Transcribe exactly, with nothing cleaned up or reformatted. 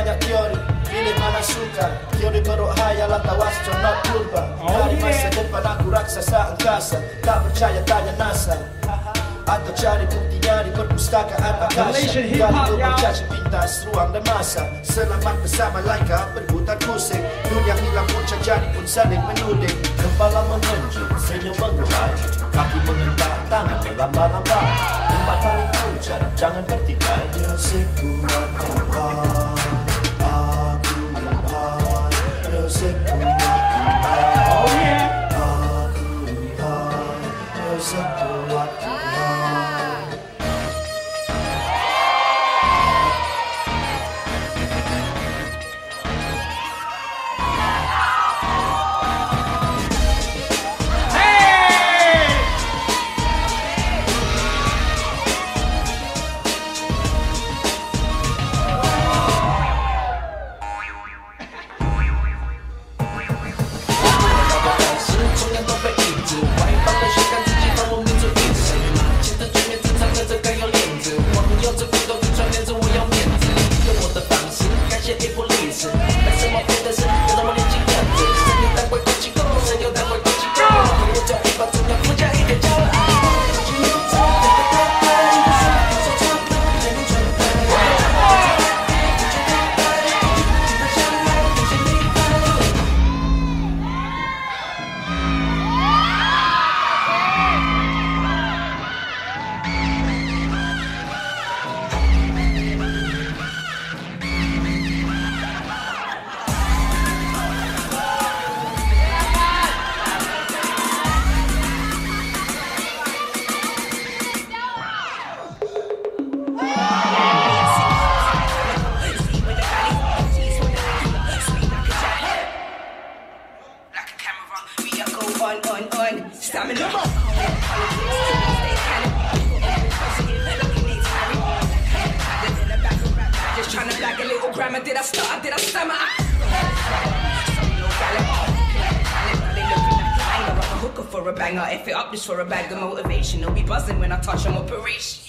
banyak teori, pilih mana suka. Teori berkhayal atau astronot purba. Dari masa depan aku raksasa angkasa. Tak percaya tanya NASA, atau cari buktinya di perpustakaan Akasha. Kali bercaci pintas ruang dan masa. Selamat bersama Laika berputar pusing. Dunia hilang puncak jadi pun saling menuding. Kepala menunjuk, senyum menggelai, kaki mengentak, tangan melamba-lamba. Tempat paling puncak, jangan bertikai. Musik buat tempat, aku empat. Musik buat tempat, oh yeah. Aku empat. Musik buat tempat. On, on, on, stamina. Just trying to black a little grammar. Did I start? Did I stammer? Hooker for a banger. If it up just for a bag of motivation, it'll be buzzing when I touch on operation.